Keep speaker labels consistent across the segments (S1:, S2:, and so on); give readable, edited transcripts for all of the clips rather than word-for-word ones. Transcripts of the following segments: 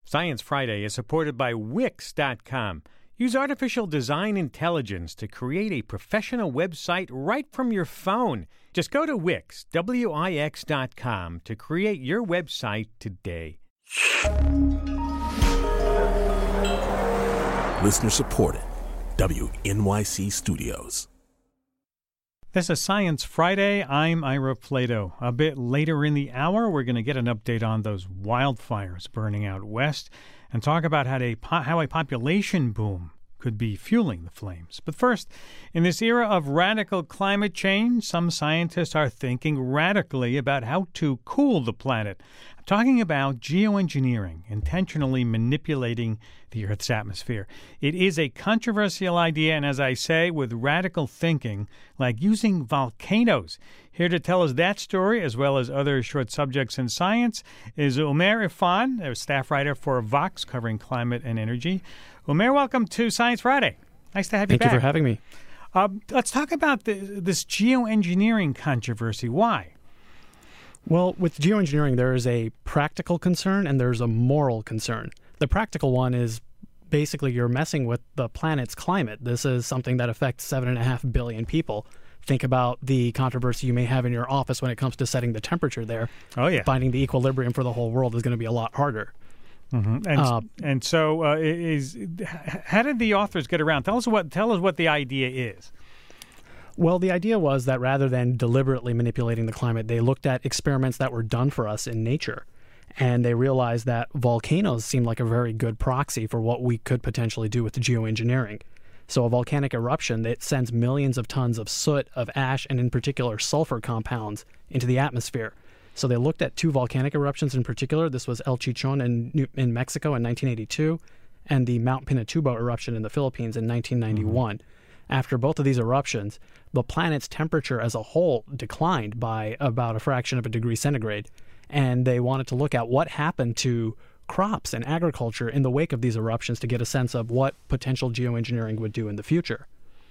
S1: Science Friday is supported by Wix.com. Use artificial design intelligence to create a professional website right from your phone. Just go to Wix, Wix.com, to create your website today.
S2: Listener supported. WNYC Studios.
S3: This is Science Friday. I'm Ira Flato. A bit later in the hour, we're going to get an update on those wildfires burning out west and talk about how a population boom could be fueling the flames. But first, in this era of radical climate change, some scientists are thinking radically about how to cool the planet. I'm talking about geoengineering, intentionally manipulating the Earth's atmosphere. It is a controversial idea, and as I say, with radical thinking, like using volcanoes. Here to tell us that story, as well as other short subjects in science, is Umair Irfan, a staff writer for Vox, covering climate and energy. Umair, welcome to Science Friday. Nice to have you back.
S4: Thank you for having me.
S3: Let's talk about this geoengineering controversy. Why?
S4: Well, with geoengineering, there is a practical concern and there's a moral concern. The practical one is basically you're messing with the planet's climate. This is something that affects 7.5 billion people. Think about the controversy you may have in your office when it comes to setting the temperature there.
S3: Oh, yeah.
S4: Finding the equilibrium for the whole world is going to be a lot harder.
S3: Mm-hmm. And so, how did the authors get around? Tell us what the idea is.
S4: Well, the idea was that rather than deliberately manipulating the climate, they looked at experiments that were done for us in nature. And they realized that volcanoes seemed like a very good proxy for what we could potentially do with geoengineering. So a volcanic eruption that sends millions of tons of soot, of ash, and in particular sulfur compounds into the atmosphere. So they looked at two volcanic eruptions in particular. This was El Chichon in Mexico in 1982 and the Mount Pinatubo eruption in the Philippines in 1991. Mm-hmm. After both of these eruptions, the planet's temperature as a whole declined by about a fraction of a degree centigrade. And they wanted to look at what happened to crops and agriculture in the wake of these eruptions to get a sense of what potential geoengineering would do in the future.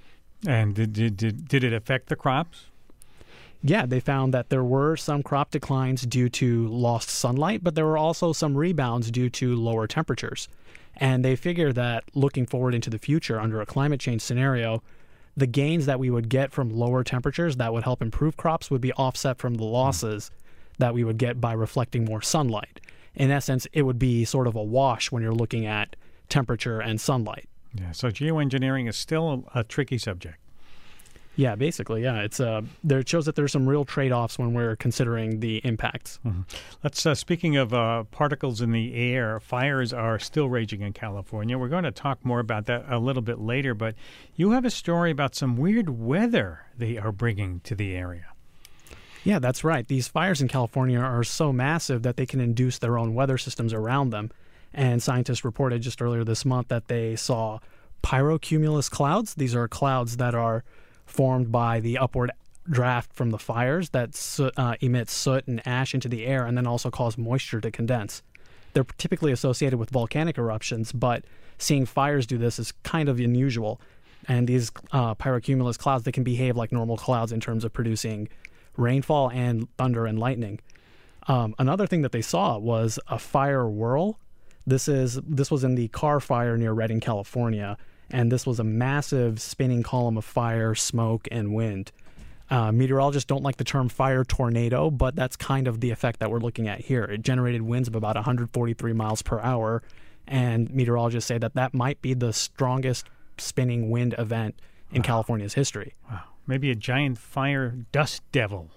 S3: And did it affect the crops?
S4: Yeah, they found that there were some crop declines due to lost sunlight, but there were also some rebounds due to lower temperatures. And they figure that looking forward into the future under a climate change scenario, the gains that we would get from lower temperatures that would help improve crops would be offset from the losses that we would get by reflecting more sunlight. In essence, it would be sort of a wash when you're looking at temperature and sunlight.
S3: Yeah, so geoengineering is still a tricky subject.
S4: Yeah, basically, yeah. It shows that there's some real trade-offs when we're considering the impacts.
S3: Mm-hmm. Let's speaking of particles in the air, fires are still raging in California. We're going to talk more about that a little bit later, but you have a story about some weird weather they are bringing to the area.
S4: Yeah, that's right. These fires in California are so massive that they can induce their own weather systems around them. And scientists reported just earlier this month that they saw pyrocumulus clouds. These are clouds that are formed by the upward draft from the fires that emit soot and ash into the air and then also cause moisture to condense. They're typically associated with volcanic eruptions, but seeing fires do this is kind of unusual. And these pyrocumulus clouds, they can behave like normal clouds in terms of producing rainfall and thunder and lightning. Another thing that they saw was a fire whirl. This was in the Carr Fire near Redding, California. And this was a massive spinning column of fire, smoke, and wind. Meteorologists don't like the term fire tornado, but that's kind of the effect that we're looking at here. It generated winds of about 143 miles per hour, and meteorologists say that might be the strongest spinning wind event in California's history.
S3: Wow. Maybe a giant fire dust devil.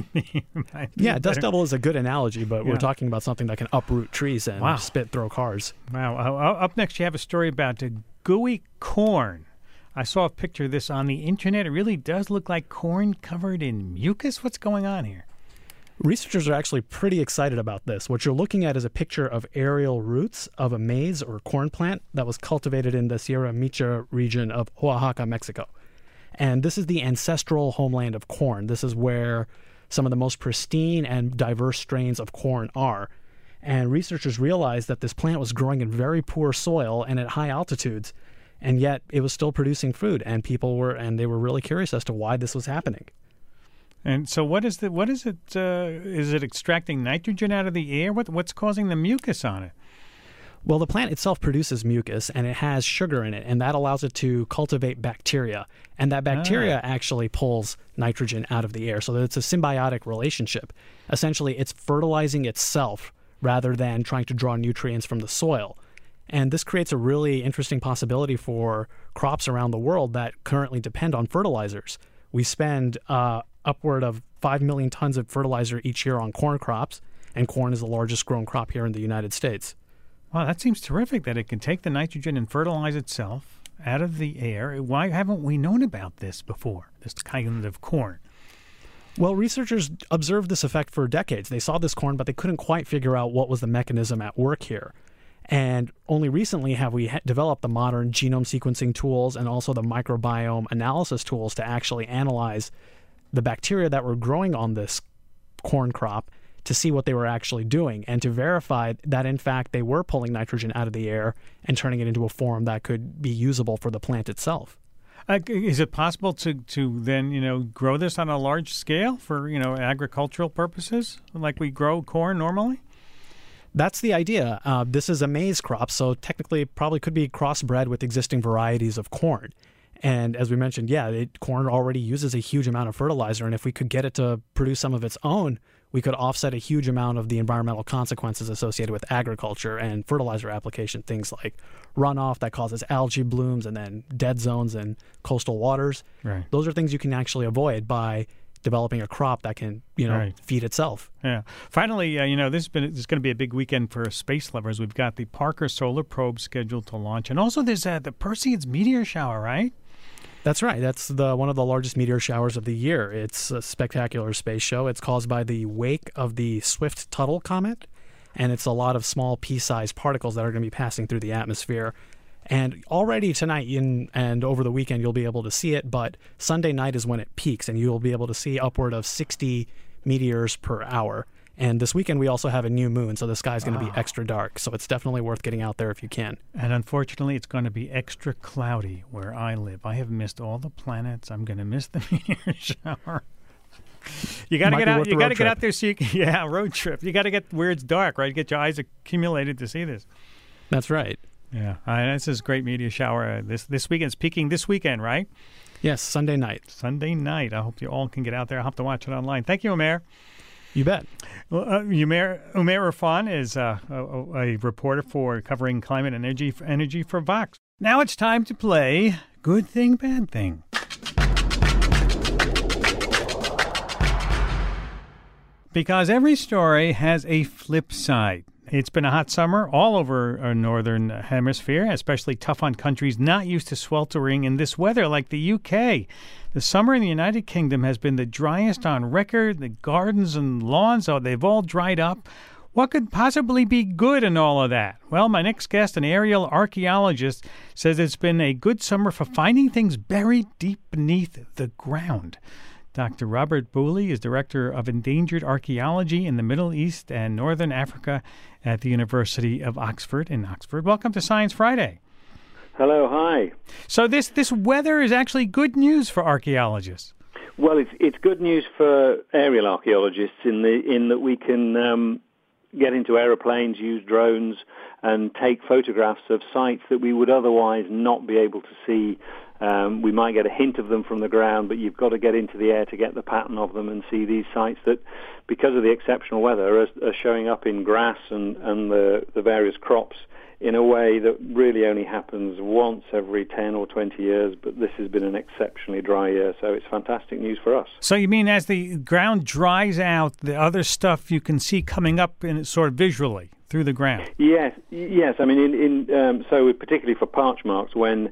S4: Yeah, dust devil is a good analogy, but we're talking about something that can uproot trees and spit through cars.
S3: Wow. Up next, you have a story about gooey corn. I saw a picture of this on the internet. It really does look like corn covered in mucus. What's going on here?
S4: Researchers are actually pretty excited about this. What you're looking at is a picture of aerial roots of a maize or corn plant that was cultivated in the Sierra Micha region of Oaxaca, Mexico. And this is the ancestral homeland of corn. This is where some of the most pristine and diverse strains of corn are. And researchers realized that this plant was growing in very poor soil and at high altitudes, and yet it was still producing food. And they were really curious as to why this was happening.
S3: And so, what is it? Is it extracting nitrogen out of the air? What's causing the mucus on it?
S4: Well, the plant itself produces mucus, and it has sugar in it, and that allows it to cultivate bacteria. And that bacteria actually pulls nitrogen out of the air, so that it's a symbiotic relationship. Essentially, it's fertilizing itself rather than trying to draw nutrients from the soil. And this creates a really interesting possibility for crops around the world that currently depend on fertilizers. We spend upward of 5 million tons of fertilizer each year on corn crops, and corn is the largest grown crop here in the United States.
S3: Wow, that seems terrific that it can take the nitrogen and fertilize itself out of the air. Why haven't we known about this before, this kind of corn?
S4: Well, researchers observed this effect for decades. They saw this corn, but they couldn't quite figure out what was the mechanism at work here. And only recently have we developed the modern genome sequencing tools and also the microbiome analysis tools to actually analyze the bacteria that were growing on this corn crop to see what they were actually doing and to verify that, in fact, they were pulling nitrogen out of the air and turning it into a form that could be usable for the plant itself.
S3: Is it possible to then, grow this on a large scale for, agricultural purposes like we grow corn normally?
S4: That's the idea. This is a maize crop, so technically it probably could be crossbred with existing varieties of corn. And as we mentioned, corn already uses a huge amount of fertilizer, and if we could get it to produce some of its own, we could offset a huge amount of the environmental consequences associated with agriculture and fertilizer application, things like runoff that causes algae blooms and then dead zones in coastal waters.
S3: Right.
S4: Those are things you can actually avoid by developing a crop that can, feed itself.
S3: Yeah. Finally, this is going to be a big weekend for space lovers. We've got the Parker Solar Probe scheduled to launch, and also there's the Perseids meteor shower, right?
S4: That's right. That's one of the largest meteor showers of the year. It's a spectacular space show. It's caused by the wake of the Swift-Tuttle comet, and it's a lot of small pea-sized particles that are going to be passing through the atmosphere. And already tonight and over the weekend, you'll be able to see it, but Sunday night is when it peaks, and you'll be able to see upward of 60 meteors per hour. And this weekend, we also have a new moon, so the sky's going to be extra dark. So it's definitely worth getting out there if you can.
S3: And unfortunately, it's going to be extra cloudy where I live. I have missed all the planets. I'm going to miss the meteor shower. You got to get out. You got to get out there so you can, road trip. You got to get where it's dark, right? Get your eyes accumulated to see this.
S4: That's right.
S3: Yeah, this is a great meteor shower. This weekend's peaking this weekend, right?
S4: Yes, Sunday night.
S3: Sunday night. I hope you all can get out there. I'll have to watch it online. Thank you, Umair.
S4: You bet.
S3: Well, Umair Irfan is a reporter for covering climate and energy for Vox. Now it's time to play Good Thing, Bad Thing. Because every story has a flip side. It's been a hot summer all over our northern hemisphere, especially tough on countries not used to sweltering in this weather like the UK. The summer in the United Kingdom has been the driest on record. The gardens and lawns, they've all dried up. What could possibly be good in all of that? Well, my next guest, an aerial archaeologist, says it's been a good summer for finding things buried deep beneath the ground. Dr. Robert Booley is Director of Endangered Archaeology in the Middle East and Northern Africa at the University of Oxford in Oxford. Welcome to Science Friday.
S5: Hello, hi.
S3: So this weather is actually good news for archaeologists.
S5: Well, it's good news for aerial archaeologists in that we can get into aeroplanes, use drones, and take photographs of sites that we would otherwise not be able to see. We might get a hint of them from the ground, but you've got to get into the air to get the pattern of them and see these sites that, because of the exceptional weather, are showing up in grass and the various crops in a way that really only happens once every 10 or 20 years, but this has been an exceptionally dry year, so it's fantastic news for us.
S3: So you mean as the ground dries out, the other stuff you can see coming up in sort of visually through the ground?
S5: Yes. I mean, so particularly for parch marks, when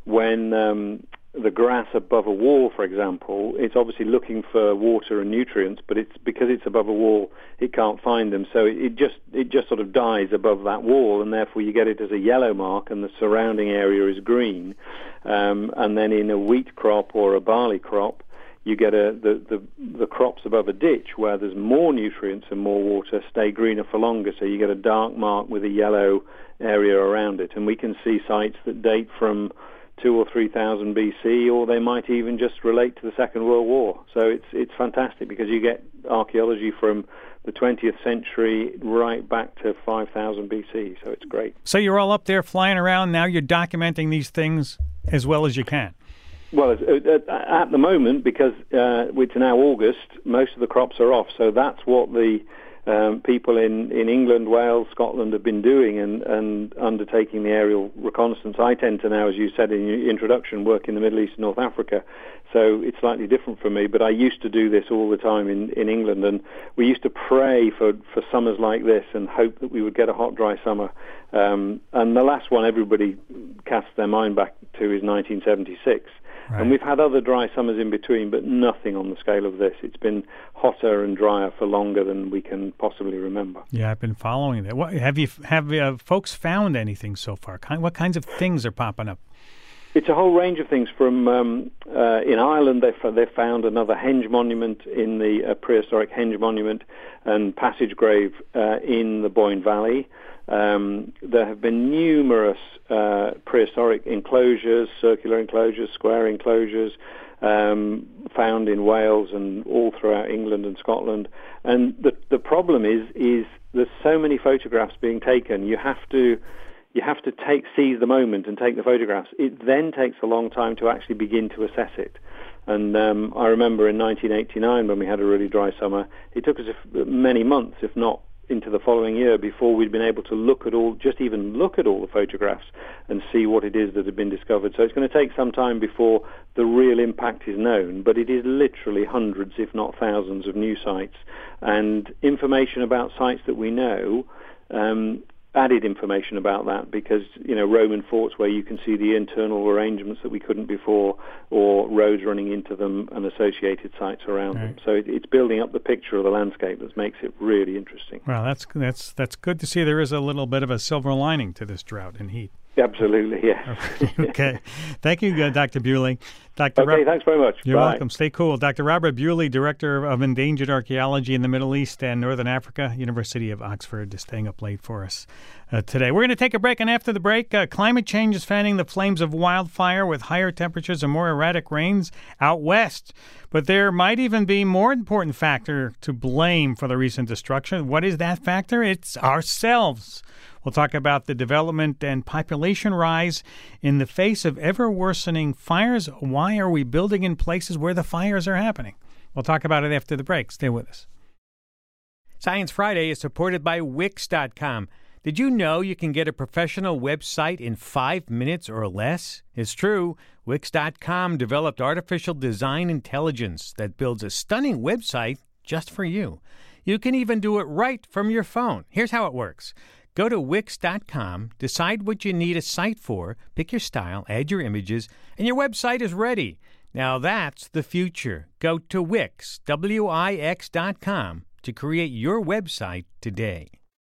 S5: the grass above a wall, for example, it's obviously looking for water and nutrients, but it's because it's above a wall, it can't find them. So it just sort of dies above that wall, and therefore you get it as a yellow mark, and the surrounding area is green. And then in a wheat crop or a barley crop, you get the crops above a ditch where there's more nutrients and more water stay greener for longer. So you get a dark mark with a yellow area around it, and we can see sites that date from 2,000 or 3,000 BC, or they might even just relate to the Second World War. So it's fantastic because you get archaeology from the 20th century right back to 5000 BC. So it's great.
S3: So you're all up there flying around. Now you're documenting these things as well as you can.
S5: Well, at the moment, because it's now August, most of the crops are off. So that's what the people in England, Wales, Scotland have been doing and undertaking the aerial reconnaissance. I tend to now, as you said in your introduction, work in the Middle East and North Africa. So it's slightly different for me, but I used to do this all the time in England, and we used to pray for summers like this and hope that we would get a hot, dry summer. And the last one everybody casts their mind back to is 1976. Right. And we've had other dry summers in between, but nothing on the scale of this. It's been hotter and drier for longer than we can possibly remember. Yeah,
S3: I've been following that. What, have folks found anything so far? What kinds of things are popping up?
S5: It's a whole range of things. From in Ireland, they found another henge monument in the prehistoric henge monument and passage grave in the Boyne Valley. There have been numerous prehistoric enclosures, circular enclosures, square enclosures, found in Wales and all throughout England and Scotland. And the problem is there's so many photographs being taken. You have to seize the moment and take the photographs. It then takes a long time to actually begin to assess it. And I remember in 1989 when we had a really dry summer, it took us many months, if not into the following year, before we'd been able to look at all the photographs and see what it is that had been discovered. So it's going to take some time before the real impact is known, but it is literally hundreds, if not thousands, of new sites and information about sites that we know. Added information about that because, Roman forts where you can see the internal arrangements that we couldn't before, or roads running into them and associated sites around them. So it's building up the picture of the landscape that makes it really interesting.
S3: Well, that's good to see. There is a little bit of a silver lining to this drought and heat.
S5: Absolutely, yeah.
S3: Okay. Thank you, Dr. Bewley.
S5: Thanks very much.
S3: You're
S5: Bye.
S3: welcome. Stay cool. Dr. Robert Bewley, Director of Endangered Archaeology in the Middle East and Northern Africa, University of Oxford, is staying up late for us today. We're going to take a break, and after the break, climate change is fanning the flames of wildfire with higher temperatures and more erratic rains out west. But there might even be more important factor to blame for the recent destruction. What is that factor? It's ourselves. We'll talk about the development and population rise in the face of ever-worsening fires. Why are we building in places where the fires are happening? We'll talk about it after the break. Stay with us.
S1: Science Friday is supported by Wix.com. Did you know you can get a professional website in 5 minutes or less? It's true. Wix.com developed artificial design intelligence that builds a stunning website just for you. You can even do it right from your phone. Here's how it works. Go to Wix.com, decide what you need a site for, pick your style, add your images, and your website is ready. Now that's the future. Go to Wix, Wix.com, to create your website today.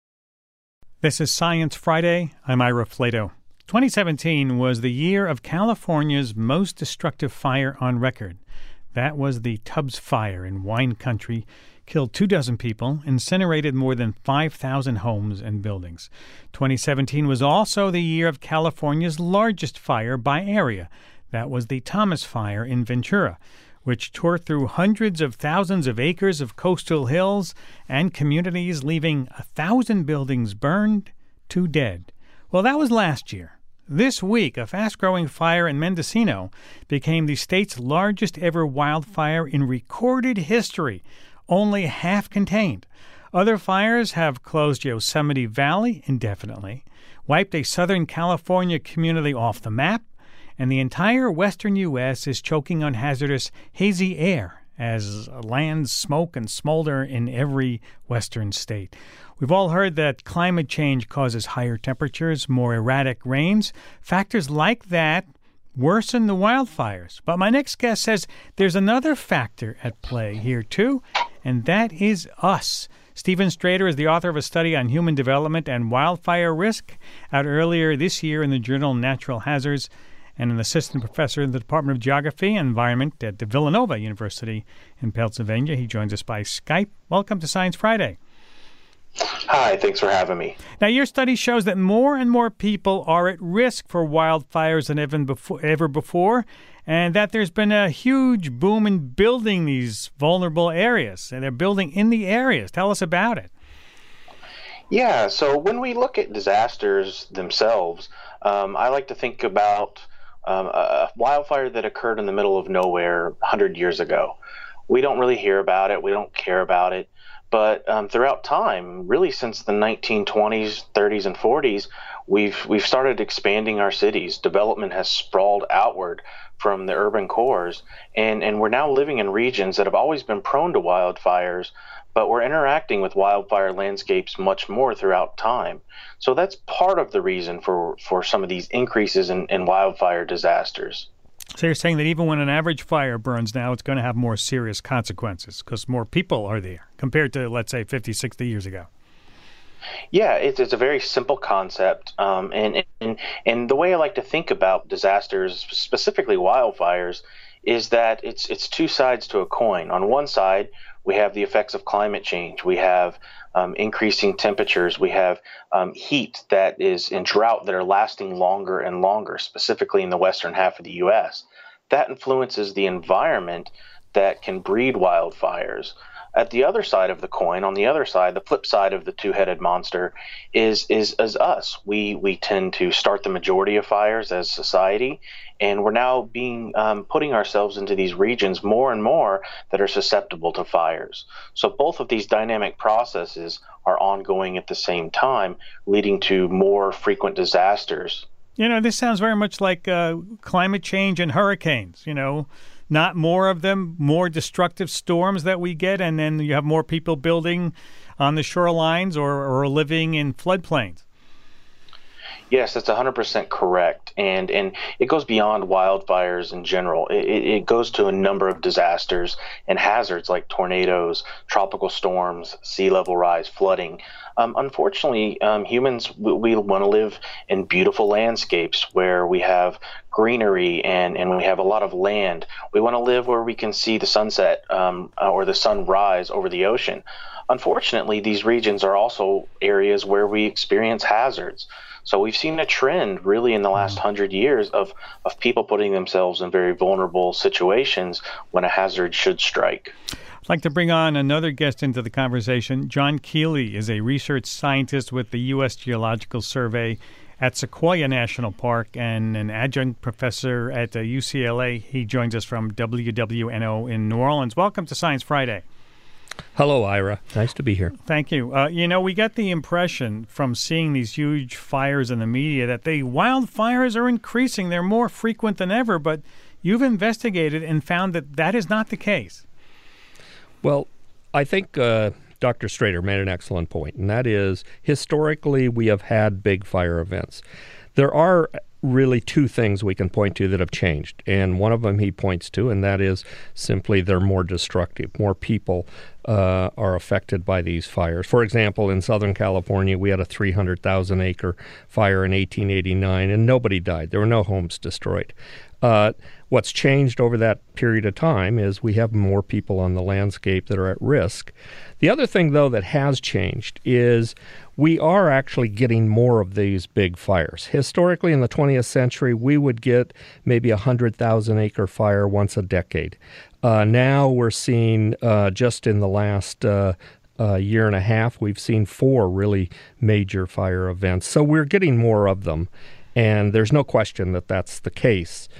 S3: This is Science Friday. I'm Ira Flato. 2017 was the year of California's most destructive fire on record. That was the Tubbs Fire in wine country. Killed 24 people, incinerated more than 5,000 homes and buildings. 2017 was also the year of California's largest fire by area. That was the Thomas Fire in Ventura, which tore through hundreds of thousands of acres of coastal hills and communities, leaving 1,000 buildings burned, 2 dead. Well, that was last year. This week, a fast-growing fire in Mendocino became the state's largest ever wildfire in recorded history, only half contained. Other fires have closed Yosemite Valley indefinitely, wiped a Southern California community off the map, and the entire western U.S. is choking on hazardous hazy air as lands smoke and smolder in every western state. We've all heard that climate change causes higher temperatures, more erratic rains. Factors like that worsen the wildfires. But my next guest says there's another factor at play here, too, and that is us. Stephen Strader is the author of a study on human development and wildfire risk out earlier this year in the journal Natural Hazards, and an assistant professor in the Department of Geography and Environment at Villanova University in Pennsylvania. He joins us by Skype. Welcome to Science Friday.
S6: Hi, thanks for having me.
S3: Now, your study shows that more and more people are at risk for wildfires than ever before, and that there's been a huge boom in building these vulnerable areas, and they're building in the areas. Tell us about it.
S6: Yeah, so when we look at disasters themselves, I like to think about a wildfire that occurred in the middle of nowhere 100 years ago. We don't really hear about it. We don't care about it. But throughout time, really since the 1920s, 30s, and 40s, we've started expanding our cities. Development has sprawled outward from the urban cores, and we're now living in regions that have always been prone to wildfires, but we're interacting with wildfire landscapes much more throughout time. So that's part of the reason for some of these increases in wildfire disasters.
S3: So you're saying that even when an average fire burns now, it's going to have more serious consequences because more people are there compared to, let's say, 50, 60 years ago.
S6: Yeah, it's a very simple concept, and the way I like to think about disasters, specifically wildfires, is that it's two sides to a coin. On one side, we have the effects of climate change. We have increasing temperatures. We have heat that is in drought that are lasting longer and longer, specifically in the western half of the U.S. That influences the environment that can breed wildfires. At the other side of the coin, on the other side, the flip side of the two-headed monster is us. We tend to start the majority of fires as society, and we're now putting ourselves into these regions more and more that are susceptible to fires. So both of these dynamic processes are ongoing at the same time, leading to more frequent disasters.
S3: You know, this sounds very much like climate change and hurricanes, not more of them, more destructive storms that we get, and then you have more people building on the shorelines or living in floodplains.
S6: Yes, that's 100% correct, and it goes beyond wildfires in general. It goes to a number of disasters and hazards like tornadoes, tropical storms, sea level rise, flooding. Unfortunately, humans, we want to live in beautiful landscapes where we have greenery and we have a lot of land. We want to live where we can see the sunset or the sun rise over the ocean. Unfortunately, these regions are also areas where we experience hazards. So we've seen a trend really in the last 100 years of people putting themselves in very vulnerable situations when a hazard should strike.
S3: I'd like to bring on another guest into the conversation. John Keeley is a research scientist with the U.S. Geological Survey at Sequoia National Park and an adjunct professor at UCLA. He joins us from WWNO in New Orleans. Welcome to Science Friday.
S7: Hello, Ira. Nice to be here.
S3: Thank you. We get the impression from seeing these huge fires in the media that the wildfires are increasing. They're more frequent than ever, but you've investigated and found that that is not the case.
S7: Well, I think Dr. Strader made an excellent point, and that is historically we have had big fire events. There are really two things we can point to that have changed, and one of them he points to, and that is simply they're more destructive. More people are affected by these fires. For example, in Southern California, we had a 300,000-acre fire in 1889, and nobody died. There were no homes destroyed. What's changed over that period of time is we have more people on the landscape that are at risk. The other thing, though, that has changed is we are actually getting more of these big fires. Historically, in the 20th century, we would get maybe a 100,000-acre fire once a decade. Now we're seeing, just in the last year and a half, we've seen 4 really major fire events. So we're getting more of them, and there's no question that that's the case.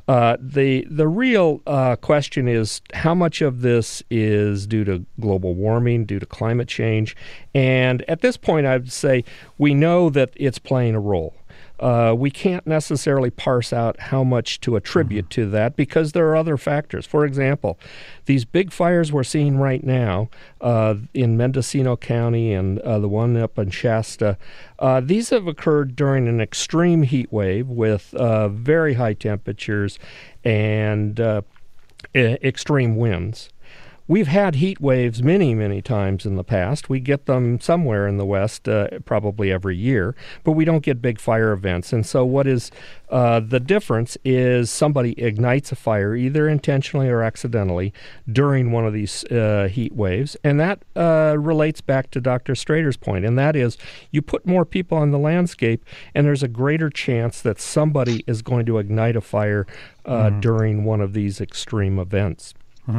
S7: The real question is how much of this is due to global warming, due to climate change, and at this point I would say we know that it's playing a role. We can't necessarily parse out how much to attribute to that because there are other factors. For example, these big fires we're seeing right now in Mendocino County and the one up in Shasta, these have occurred during an extreme heat wave with very high temperatures and extreme winds. we've had heat waves many, many times in the past. We get them somewhere in the West, probably every year, but we don't get big fire events. And so what is the difference is somebody ignites a fire, either intentionally or accidentally, during one of these heat waves. And that relates back to Dr. Strader's point, and that is you put more people on the landscape, and there's a greater chance that somebody is going to ignite a fire during one of these extreme events.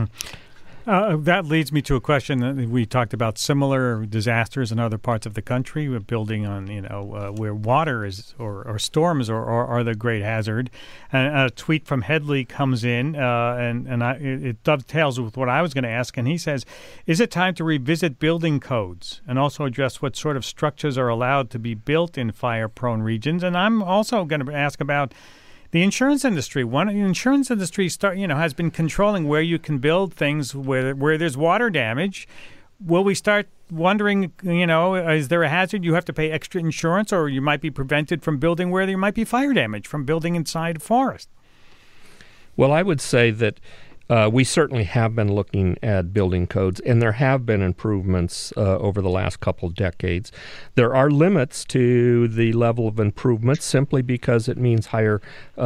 S3: That leads me to a question that we talked about similar disasters in other parts of the country. We're building on, where water is or storms are the great hazard. And a tweet from Headley comes in, and it dovetails with what I was going to ask. And he says, is it time to revisit building codes and also address what sort of structures are allowed to be built in fire-prone regions? And I'm also going to ask about the insurance industry. The insurance industry has been controlling where you can build things where there's water damage. Will we start wondering, is there a hazard you have to pay extra insurance, or you might be prevented from building where there might be fire damage from building inside a forest?
S7: Well, I would say that we certainly have been looking at building codes, and there have been improvements over the last couple decades. There are limits to the level of improvement simply because it means higher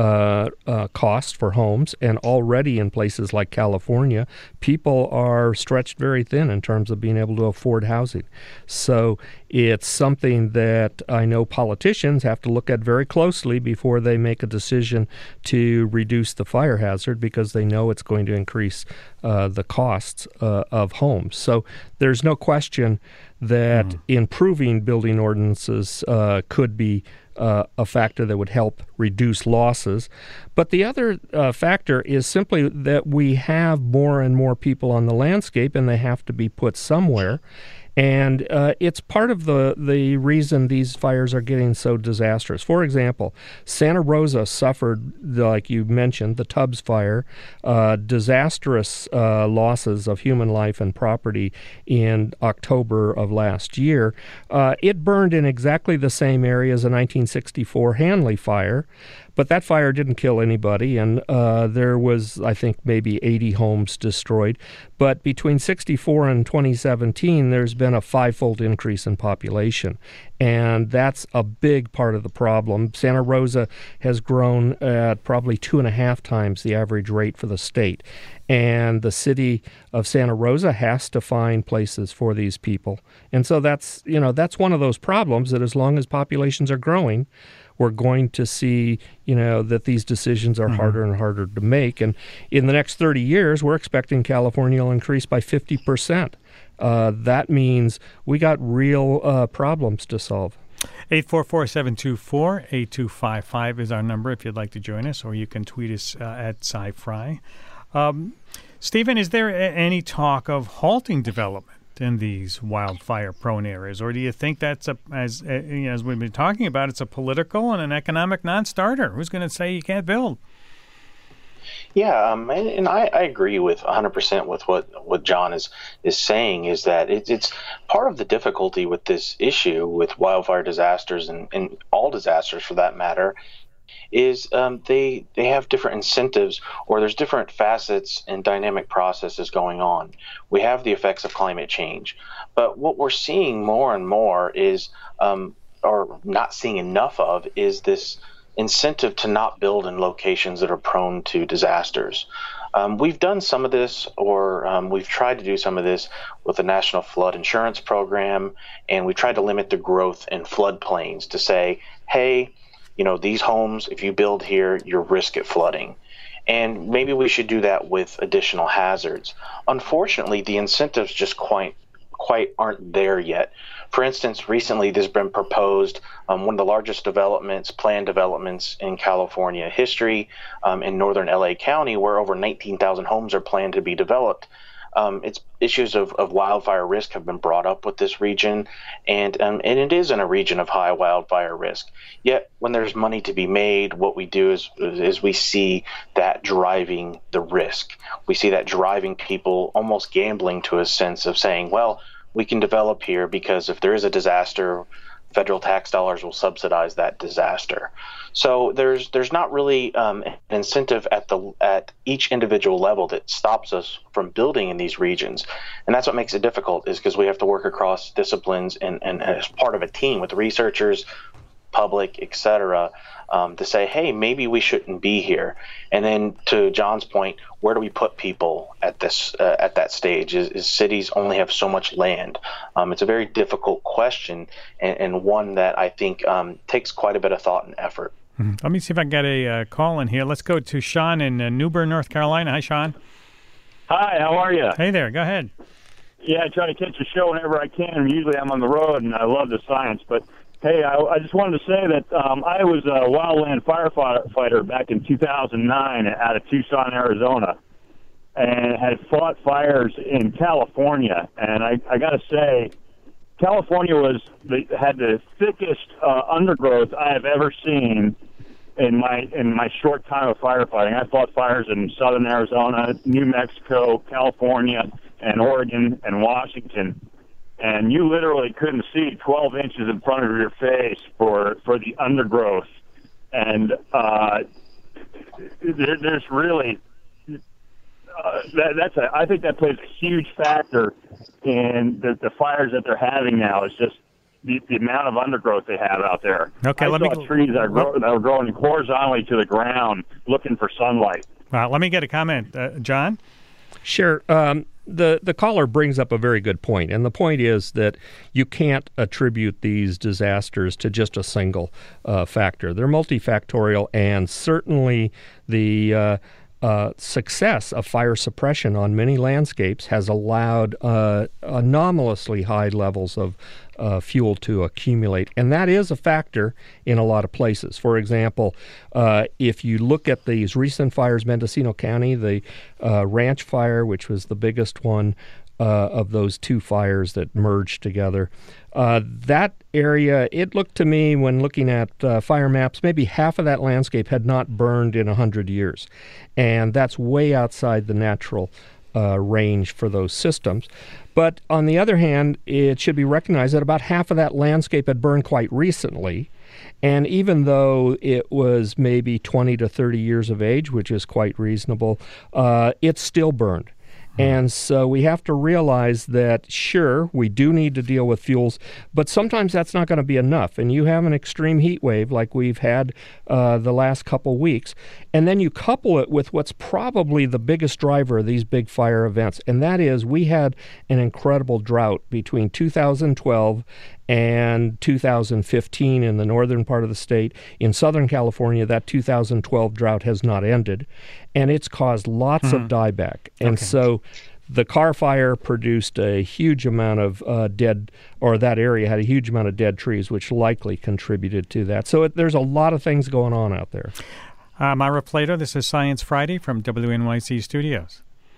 S7: cost for homes, and already in places like California, people are stretched very thin in terms of being able to afford housing. So it's something that I know politicians have to look at very closely before they make a decision to reduce the fire hazard, because they know it's going to increase the costs of homes. So there's no question that improving building ordinances could be a factor that would help reduce losses. But the other factor is simply that we have more and more people on the landscape, and they have to be put somewhere. And it's part of the reason these fires are getting so disastrous. For example, Santa Rosa suffered, like you mentioned, the Tubbs fire, disastrous losses of human life and property in October of last year. It burned in exactly the same area as the 1964 Hanley fire, but that fire didn't kill anybody, and there was, I think, maybe 80 homes destroyed. But between 64 and 2017, there's been a five-fold increase in population, and that's a big part of the problem. Santa Rosa has grown at probably 2.5 times the average rate for the state, and the city of Santa Rosa has to find places for these people. And so that's one of those problems that as long as populations are growing, we're going to see, that these decisions are harder and harder to make. And in the next 30 years, we're expecting California will increase by 50%. That means we got real problems to solve.
S3: 844-724-8255 is our number if you'd like to join us, or you can tweet us at SciFri. Stephen, is there any talk of halting development in these wildfire-prone areas, or do you think that's as we've been talking about, it's a political and an economic non-starter? Who's going to say you can't build?
S6: Yeah, and I agree with 100% with what John is saying, is that it's part of the difficulty with this issue with wildfire disasters and all disasters for that matter, is they have different incentives, or there's different facets and dynamic processes going on. We have the effects of climate change, but what we're seeing more and more is, or not seeing enough of, is this incentive to not build in locations that are prone to disasters. We've done some of this, or we've tried to do some of this with the National Flood Insurance Program, and we tried to limit the growth in floodplains to say, hey, these homes, if you build here, you're risk at flooding. And maybe we should do that with additional hazards. Unfortunately, the incentives just quite aren't there yet. For instance, recently there's been proposed one of the largest planned developments in California history, in northern LA County, where over 19,000 homes are planned to be developed. It's issues of wildfire risk have been brought up with this region, and it is in a region of high wildfire risk. Yet, when there's money to be made, what we do is we see that driving the risk. We see that driving people almost gambling to a sense of saying, well, we can develop here because if there is a disaster, federal tax dollars will subsidize that disaster. So there's not really an incentive at each individual level that stops us from building in these regions, and that's what makes it difficult. Is because we have to work across disciplines and as part of a team with researchers, public, et cetera, to say, hey, maybe we shouldn't be here. And then to John's point, where do we put people at this at that stage? Is cities only have so much land? It's a very difficult question, and one that I think takes quite a bit of thought and effort.
S3: Mm-hmm. Let me see if I can get a call in here. Let's go to Sean in New Bern, North Carolina. Hi, Sean.
S8: Hi, how are you?
S3: Hey there, go ahead.
S8: Yeah, I try to catch a show whenever I can. Usually I'm on the road, and I love the science. But, hey, I just wanted to say that I was a wildland firefighter back in 2009 out of Tucson, Arizona, and had fought fires in California. And I got to say, California had the thickest undergrowth I have ever seen in my short time of firefighting. I fought fires in southern Arizona, New Mexico, California, and Oregon and Washington. And you literally couldn't see 12 inches in front of your face for the undergrowth. And there's really I think that plays a huge factor in the fires that they're having now. It's just the amount of undergrowth they have out there.
S3: Okay,
S8: I saw trees that are growing horizontally to the ground looking for sunlight.
S3: Let me get a comment. John?
S7: Sure. The caller brings up a very good point, and the point is that you can't attribute these disasters to just a single factor. They're multifactorial, and certainly the success of fire suppression on many landscapes has allowed anomalously high levels of fuel to accumulate. And that is a factor in a lot of places. For example, if you look at these recent fires, Mendocino County, the Ranch Fire, which was the biggest one of those two fires that merged together, that area, it looked to me when looking at fire maps, maybe half of that landscape had not burned in 100 years. And that's way outside the natural range for those systems. But on the other hand, it should be recognized that about half of that landscape had burned quite recently. And even though it was maybe 20 to 30 years of age, which is quite reasonable, it still burned. And so we have to realize that, sure, we do need to deal with fuels, but sometimes that's not going to be enough. And you have an extreme heat wave like we've had the last couple weeks, and then you couple it with what's probably the biggest driver of these big fire events, and that is we had an incredible drought between 2012 and 2015 in the northern part of the state. In Southern California, that 2012 drought has not ended, and it's caused lots of dieback. And so the Carr Fire produced a huge amount of that area had a huge amount of dead trees, which likely contributed to that. So there's a lot of things going on out there.
S3: I'm Ira Plato. This is Science Friday from WNYC Studios.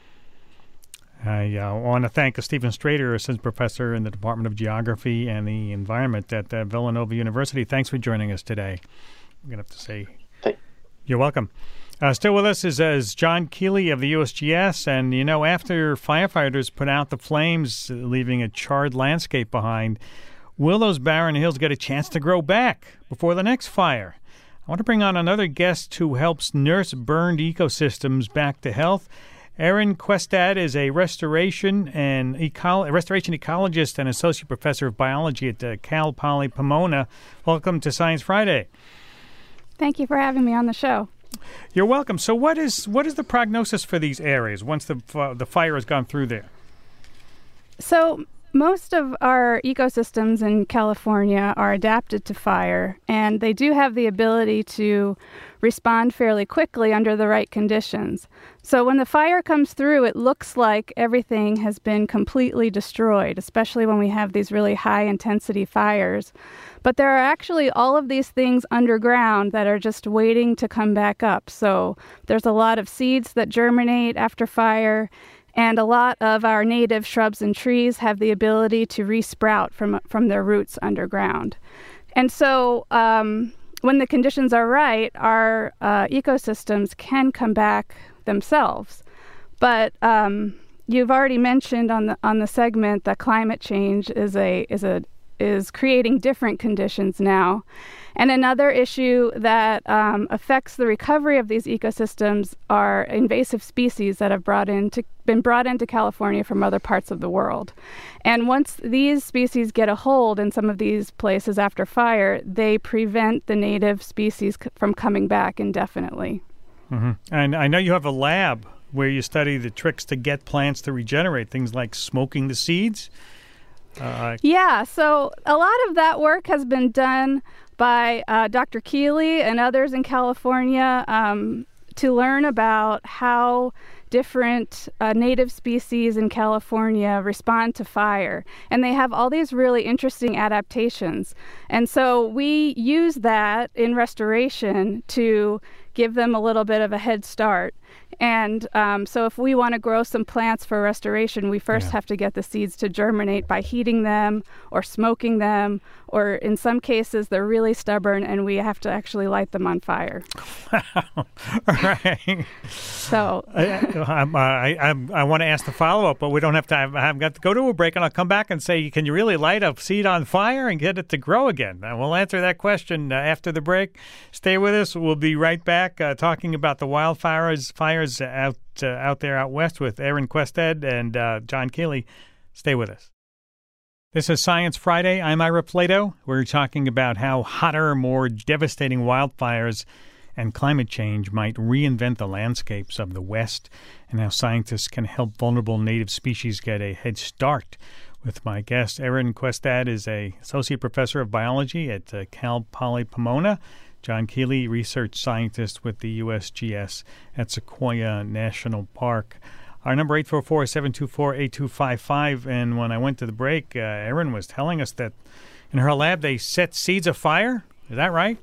S3: I want to thank Stephen Strader, Assistant Professor in the Department of Geography and the Environment at Villanova University. Thanks for joining us today. I'm going to have to say you're welcome. Still with us is John Keeley of the USGS. And, after firefighters put out the flames, leaving a charred landscape behind, will those barren hills get a chance to grow back before the next fire? I want to bring on another guest who helps nurse burned ecosystems back to health. Erin Questad is a restoration ecologist and associate professor of biology at Cal Poly Pomona. Welcome to Science Friday.
S9: Thank you for having me on the show.
S3: You're welcome. So what is the prognosis for these areas once the fire has gone through there?
S9: So most of our ecosystems in California are adapted to fire, and they do have the ability to respond fairly quickly under the right conditions. So when the fire comes through, it looks like everything has been completely destroyed, especially when we have these really high-intensity fires. But there are actually all of these things underground that are just waiting to come back up. So there's a lot of seeds that germinate after fire, and a lot of our native shrubs and trees have the ability to resprout from their roots underground. And so when the conditions are right, our ecosystems can come back themselves. But you've already mentioned on the segment that climate change is a is creating different conditions now. And another issue that affects the recovery of these ecosystems are invasive species that have been brought into California from other parts of the world. And once these species get a hold in some of these places after fire, they prevent the native species from coming back indefinitely.
S3: Mm-hmm. And I know you have a lab where you study the tricks to get plants to regenerate, things like smoking the seeds.
S9: Yeah, so a lot of that work has been done by Dr. Keeley and others in California to learn about how different native species in California respond to fire. And they have all these really interesting adaptations. And so we use that in restoration to give them a little bit of a head start. And so if we want to grow some plants for restoration, we first have to get the seeds to germinate by heating them or smoking them, or in some cases they're really stubborn and we have to actually light them on fire.
S3: Wow. Right.
S9: So
S3: I want to ask the follow-up, but we don't have time. I've got to go to a break, and I'll come back and say, can you really light a seed on fire and get it to grow again? And we'll answer that question after the break. Stay with us. We'll be right back talking about the wildfires out there out west with Aaron Quested and John Keeley. Stay with us. This is Science Friday. I'm Ira Plato. We're talking about how hotter, more devastating wildfires and climate change might reinvent the landscapes of the West, and how scientists can help vulnerable native species get a head start. With my guest, Aaron Quested is an associate professor of biology at Cal Poly Pomona. John Keeley, research scientist with the USGS at Sequoia National Park. Our number 844-724-8255. And when I went to the break, Erin was telling us that in her lab they set seeds afire. Is that right?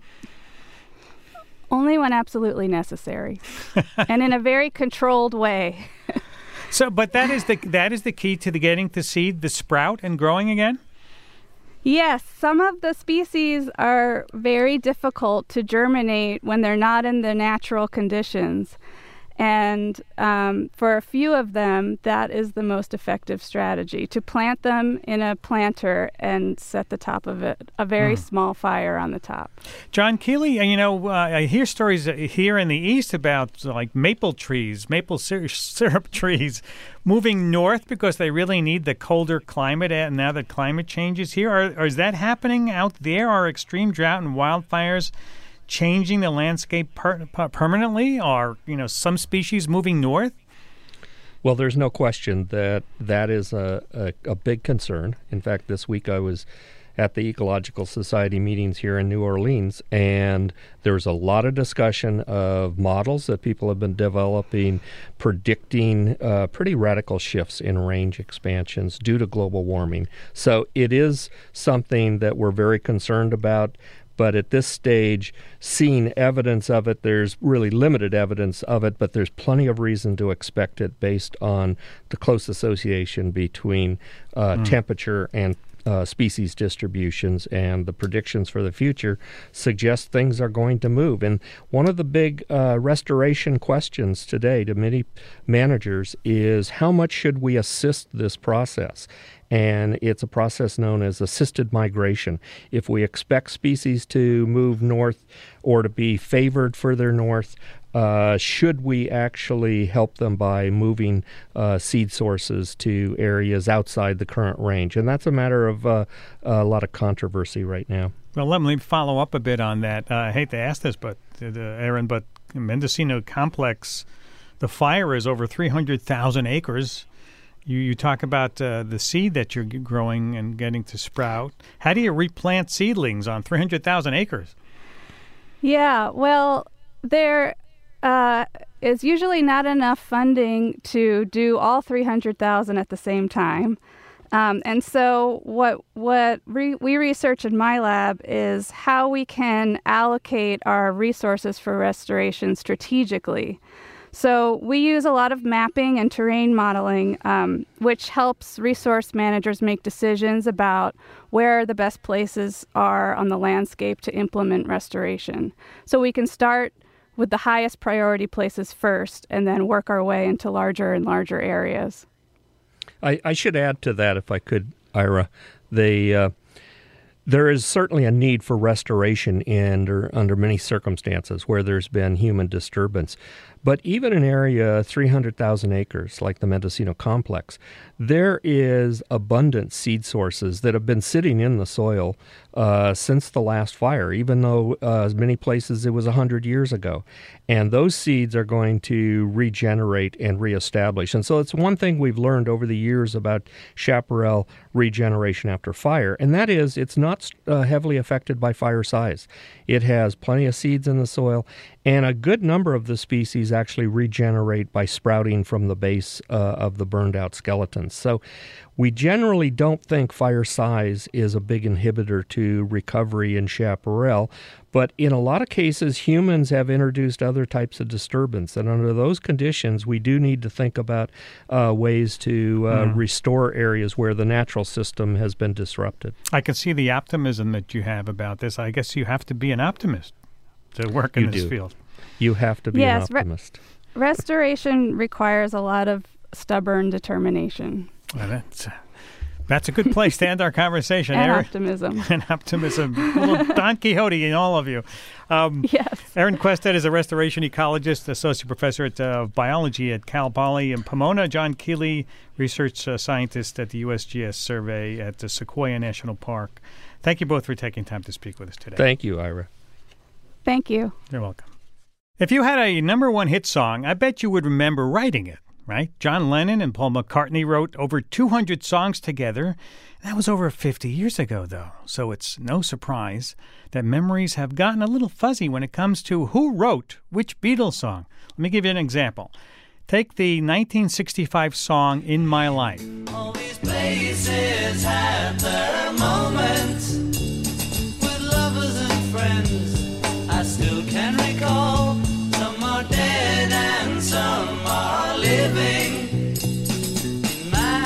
S9: Only when absolutely necessary, and in a very controlled way.
S3: So, but that is the key to getting the seed, the sprout, and growing again?
S9: Yes, some of the species are very difficult to germinate when they're not in the natural conditions. And for a few of them, that is the most effective strategy, to plant them in a planter and set the top of it, a very small fire on the top.
S3: John Keeley, I hear stories here in the East about like maple syrup trees moving north because they really need the colder climate and now that climate change is here. Or is that happening out there? Are extreme drought and wildfires changing the landscape permanently? Are some species moving north?
S7: Well, there's no question that is a big concern. In fact, this week I was at the Ecological Society meetings here in New Orleans, and there was a lot of discussion of models that people have been developing predicting pretty radical shifts in range expansions due to global warming. So it is something that we're very concerned about. But at this stage, seeing evidence of it, there's really limited evidence of it, but there's plenty of reason to expect it based on the close association between temperature and species distributions, and the predictions for the future suggest things are going to move. And one of the big restoration questions today to many managers is how much should we assist this process? And it's a process known as assisted migration. If we expect species to move north or to be favored further north, should we actually help them by moving seed sources to areas outside the current range? And that's a matter of a lot of controversy right now.
S3: Well, let me follow up a bit on that. I hate to ask this, but Aaron, but Mendocino Complex, the fire is over 300,000 acres. You talk about the seed that you're growing and getting to sprout. How do you replant seedlings on 300,000 acres?
S9: Yeah, well, there is usually not enough funding to do all 300,000 at the same time. And so what we research in my lab is how we can allocate our resources for restoration strategically. So we use a lot of mapping and terrain modeling, which helps resource managers make decisions about where the best places are on the landscape to implement restoration. So we can start with the highest priority places first and then work our way into larger and larger areas.
S7: I should add to that, if I could, Ira, There is certainly a need for restoration under many circumstances where there's been human disturbance. But even an area 300,000 acres like the Mendocino Complex, there is abundant seed sources that have been sitting in the soil since the last fire, even though many places it was 100 years ago. And those seeds are going to regenerate and reestablish. And so it's one thing we've learned over the years about chaparral regeneration after fire, and that is it's not heavily affected by fire size. It has plenty of seeds in the soil, and a good number of the species actually regenerate by sprouting from the base of the burned out skeletons. So we generally don't think fire size is a big inhibitor to recovery in chaparral, but in a lot of cases, humans have introduced other types of disturbance, and under those conditions, we do need to think about ways to restore areas where the natural system has been disrupted.
S3: I can see the optimism that you have about this. I guess you have to be an optimist to work in this field.
S7: You have to be an optimist.
S9: Restoration requires a lot of stubborn determination.
S3: Well, that's a good place to end our conversation.
S9: And
S3: Erin.
S9: optimism.
S3: And optimism. A little Don Quixote in all of you.
S9: Yes.
S3: Erin Quested is a restoration ecologist, associate professor at biology at Cal Poly in Pomona. John Keeley, research scientist at the USGS survey at the Sequoia National Park. Thank you both for taking time to speak with us today.
S7: Thank you, Ira.
S9: Thank you.
S3: You're welcome. If you had a number one hit song, I bet you would remember writing it, right? John Lennon and Paul McCartney wrote over 200 songs together. That was over 50 years ago, though, so it's no surprise that memories have gotten a little fuzzy when it comes to who wrote which Beatles song. Let me give you an example. Take the 1965 song In My Life.
S10: All these places had their moments with lovers and friends. I still can recall. Some are dead and some are living. In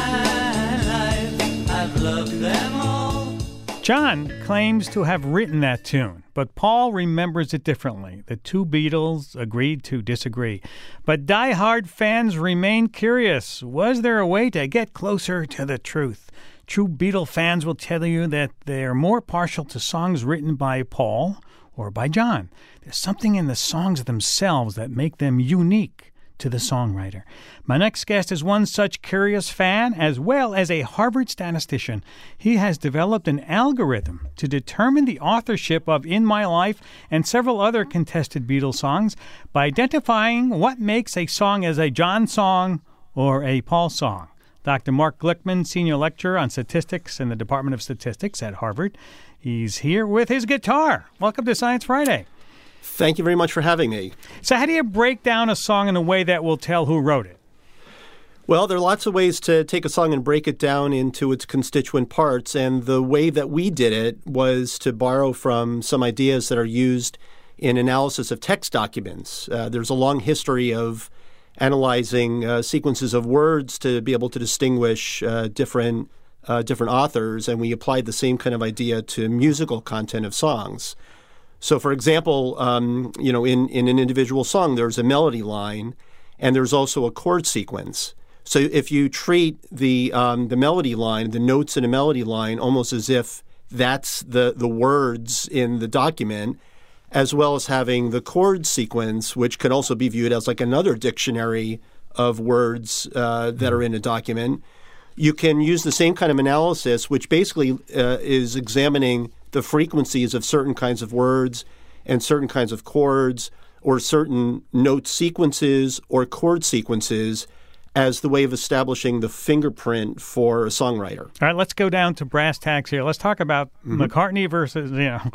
S10: my life, I've loved them all.
S3: John claims to have written that tune, but Paul remembers it differently. The two Beatles agreed to disagree. But die-hard fans remain curious. Was there a way to get closer to the truth? True Beatle fans will tell you that they're more partial to songs written by Paul or by John. There's something in the songs themselves that make them unique to the songwriter. My next guest is one such curious fan, as well as a Harvard statistician. He has developed an algorithm to determine the authorship of In My Life and several other contested Beatles songs by identifying what makes a song as a John song or a Paul song. Dr. Mark Glickman, senior lecturer on statistics in the Department of Statistics at Harvard. He's here with his guitar. Welcome to Science Friday.
S11: Thank you very much for having me.
S3: So how do you break down a song in a way that will tell who wrote it?
S11: Well, there are lots of ways to take a song and break it down into its constituent parts, and the way that we did it was to borrow from some ideas that are used in analysis of text documents. There's a long history of analyzing sequences of words to be able to distinguish different authors, and we applied the same kind of idea to musical content of songs. So, for example, in an individual song, there's a melody line, and there's also a chord sequence. So, if you treat the melody line, the notes in a melody line, almost as if that's the words in the document, as well as having the chord sequence, which could also be viewed as like another dictionary of words that are in a document, you can use the same kind of analysis, which basically is examining the frequencies of certain kinds of words and certain kinds of chords or certain note sequences or chord sequences as the way of establishing the fingerprint for a songwriter.
S3: All right, let's go down to brass tacks here. Let's talk about McCartney versus,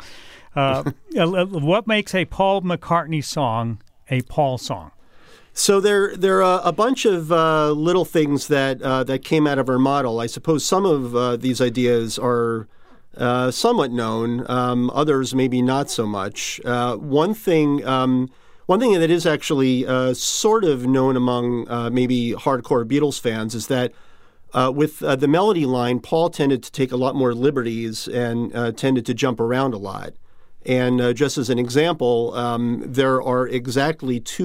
S3: what makes a Paul McCartney song a Paul song?
S11: So there are a bunch of little things that came out of our model. I suppose some of these ideas are somewhat known, others maybe not so much. One thing that is actually sort of known among maybe hardcore Beatles fans is that with the melody line, Paul tended to take a lot more liberties and tended to jump around a lot. And just as an example, there are exactly two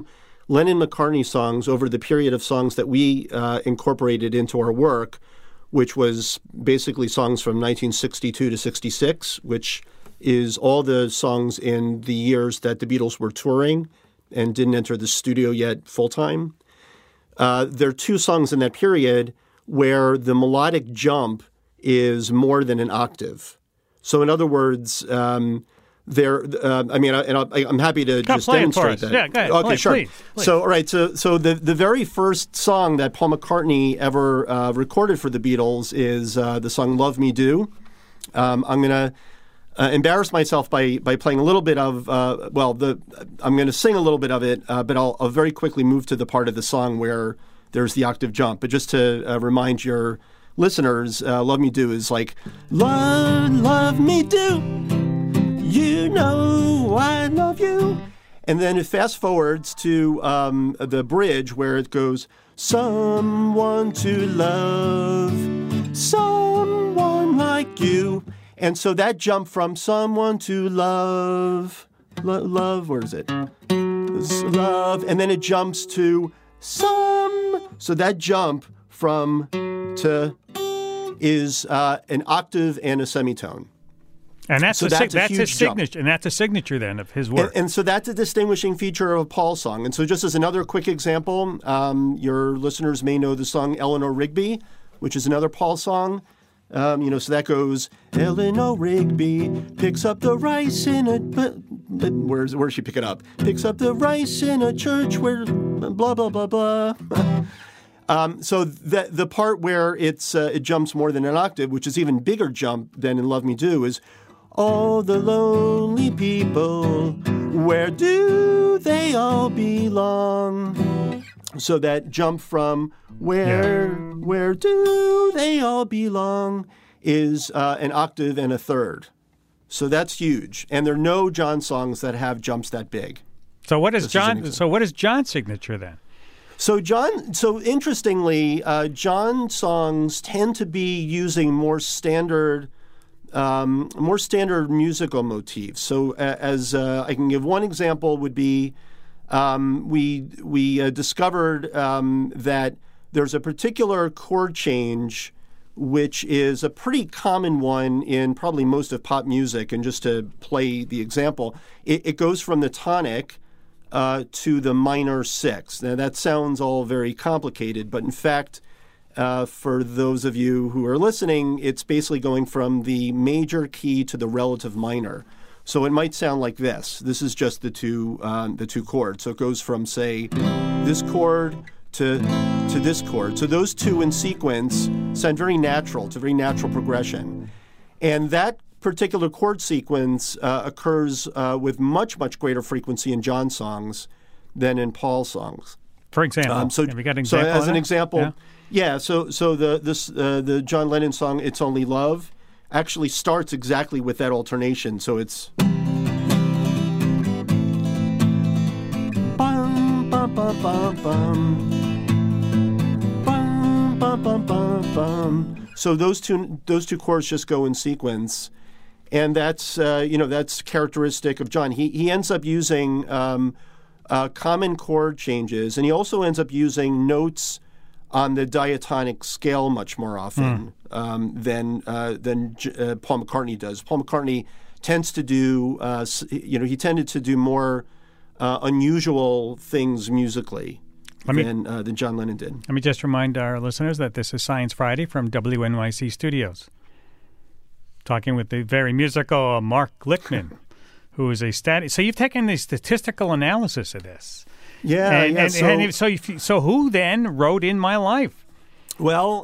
S11: Lennon-McCartney songs over the period of songs that we incorporated into our work, which was basically songs from 1962 to 66, which is all the songs in the years that the Beatles were touring and didn't enter the studio yet full-time. There are two songs in that period where the melodic jump is more than an octave. So in other words, I'm happy to just demonstrate that.
S3: Yeah, go ahead.
S11: Okay, sure.
S3: Please.
S11: So, all right. So the very first song that Paul McCartney ever recorded for the Beatles is the song "Love Me Do." I'm going to embarrass myself by playing a little bit of. I'm going to sing a little bit of it, but I'll very quickly move to the part of the song where there's the octave jump. But just to remind your listeners, "Love Me Do" is like love me do. You know I love you. And then it fast forwards to the bridge where it goes, someone to love, someone like you. And so that jump from someone to love, where is it? Love, and then it jumps to some. So that jump from to is an octave and a semitone.
S3: And that's his signature, and that's a signature then of his work.
S11: And so that's a distinguishing feature of a Paul song. And so just as another quick example, your listeners may know the song Eleanor Rigby, which is another Paul song. So that goes, Eleanor Rigby picks up the rice in a... Where's she pick it up? Picks up the rice in a church where blah, blah, blah, blah. So the part where it jumps more than an octave, which is even bigger jump than in Love Me Do, is... All the lonely people, where do they all belong? So that jump from where do they all belong is an octave and a third. So that's huge. And there are no John songs that have jumps that big.
S3: So what is John's signature then?
S11: So interestingly, John songs tend to be using more standard musical motifs. So as I can give one example would be we discovered that there's a particular chord change which is a pretty common one in probably most of pop music. And just to play the example, it goes from the tonic to the minor sixth. Now that sounds all very complicated, but in fact, for those of you who are listening, it's basically going from the major key to the relative minor. So it might sound like this. This is just the two chords. So it goes from, say, this chord to this chord. So those two in sequence sound very natural. It's a very natural progression. And that particular chord sequence occurs with much, much greater frequency in John songs than in Paul songs.
S3: For example, have you got an example?
S11: So as an example... Yeah, so the John Lennon song "It's Only Love" actually starts exactly with that alternation. So it's bum bum bum bum bum bum bum bum bum bum. So those two chords just go in sequence, and that's that's characteristic of John. He ends up using common chord changes, and he also ends up using notes on the diatonic scale much more often than Paul McCartney does. Paul McCartney tends to do, he tended to do more unusual things musically than John Lennon did.
S3: Let me just remind our listeners that this is Science Friday from WNYC Studios. Talking with the very musical Mark Glickman, who is So you've taken the statistical analysis of this.
S11: Yeah,
S3: So who then wrote In My Life?
S11: Well,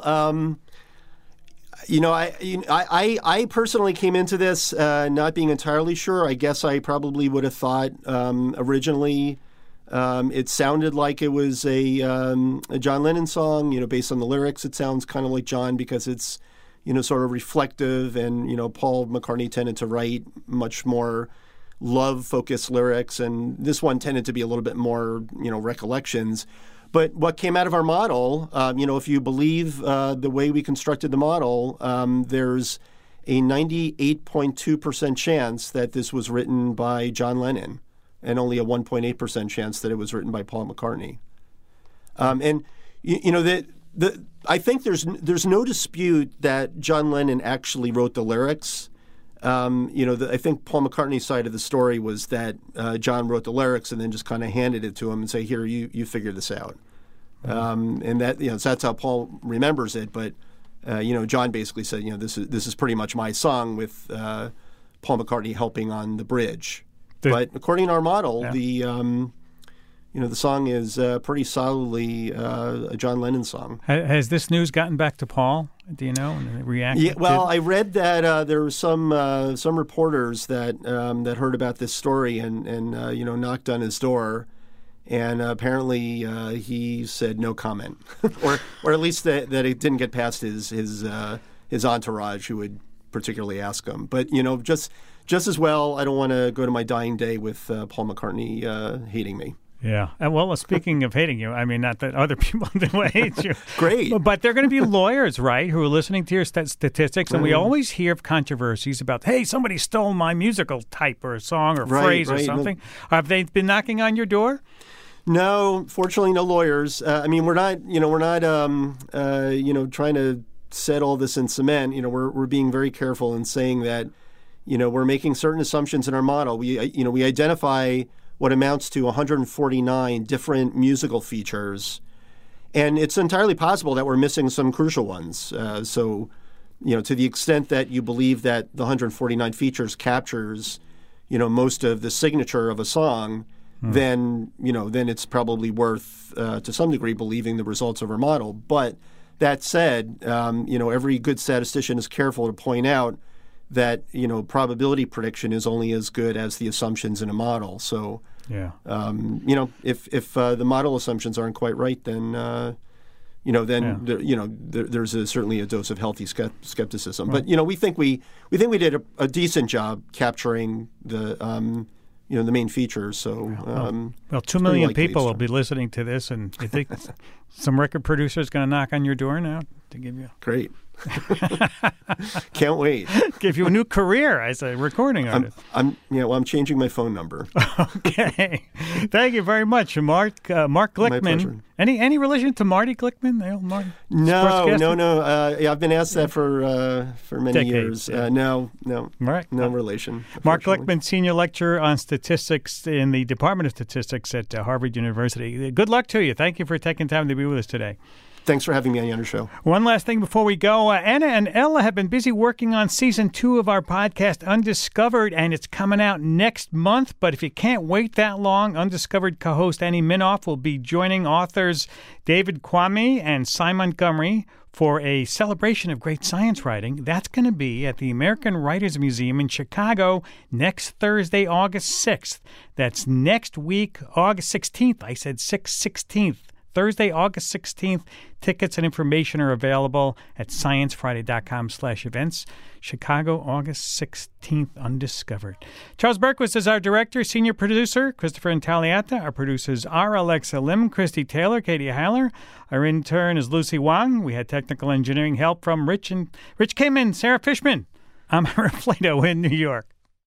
S11: I personally came into this not being entirely sure. I guess I probably would have thought originally it sounded like it was a John Lennon song. Based on the lyrics, it sounds kind of like John because it's sort of reflective, and Paul McCartney tended to write much more love-focused lyrics, and this one tended to be a little bit more, recollections. But what came out of our model, if you believe the way we constructed the model, there's a 98.2% chance that this was written by John Lennon, and only a 1.8% chance that it was written by Paul McCartney. And I think there's no dispute that John Lennon actually wrote the lyrics. I think Paul McCartney's side of the story was that John wrote the lyrics and then just kind of handed it to him and say, "Here, you figure this out." And that so that's how Paul remembers it. But John basically said, this is pretty much my song with Paul McCartney helping on the bridge. But according to our model, the song is pretty solidly a John Lennon song.
S3: Has this news gotten back to Paul? Do you know? And reacted?
S11: Yeah, well, I read that there were some reporters that heard about this story and knocked on his door, and apparently he said no comment, or at least that it didn't get past his entourage, who would particularly ask him. But just as well, I don't want to go to my dying day with Paul McCartney hating me.
S3: Yeah. Well, speaking of hating you, I mean, not that other people do hate you.
S11: Great.
S3: But they're going to be lawyers, right, who are listening to your statistics. And we always hear of controversies about, hey, somebody stole my musical type or a song or phrase or something. Have they been knocking on your door?
S11: No, fortunately, no lawyers. We're not trying to set all this in cement. We're being very careful in saying that, we're making certain assumptions in our model. We identify what amounts to 149 different musical features, and it's entirely possible that we're missing some crucial ones. To the extent that you believe that the 149 features captures, most of the signature of a song, then it's probably worth, to some degree, believing the results of our model. But that said, every good statistician is careful to point out that probability prediction is only as good as the assumptions in a model. So
S3: yeah,
S11: if the model assumptions aren't quite right, then there's certainly a dose of healthy skepticism. Right. But we think we did a decent job capturing the the main features. So
S3: 2 million people will be listening to this, and you think some record producer is going to knock on your door now to give you
S11: great. Can't wait.
S3: Give you a new career as a recording artist.
S11: I'm changing my phone number.
S3: Okay. Thank you very much, Mark Glickman.
S11: My pleasure.
S3: Any relation to Marty Glickman?
S11: No. I've been asked that for many
S3: decades,
S11: years.
S3: Yeah.
S11: No.
S3: Right.
S11: No relation.
S3: Mark Glickman, senior lecturer on statistics in the Department of Statistics at Harvard University. Good luck to you. Thank you for taking time to be with us today.
S11: Thanks for having me on your show.
S3: One last thing before we go. Anna and Ella have been busy working on Season 2 of our podcast, Undiscovered, and it's coming out next month. But if you can't wait that long, Undiscovered co-host Annie Minoff will be joining authors David Kwame and Cy Montgomery for a celebration of great science writing. That's going to be at the American Writers Museum in Chicago next Thursday, August 6th. That's next week, August 16th. I said 16th. Thursday, August 16th. Tickets and information are available at sciencefriday.com/events. Chicago, August 16th, Undiscovered. Charles Berquist is our director, senior producer. Christopher Intagliata. Our producers are Alexa Lim, Christy Taylor, Katie Heiler. Our intern is Lucy Wang. We had technical engineering help from Rich Kim and Sarah Fishman. I'm Ira Flato in New York.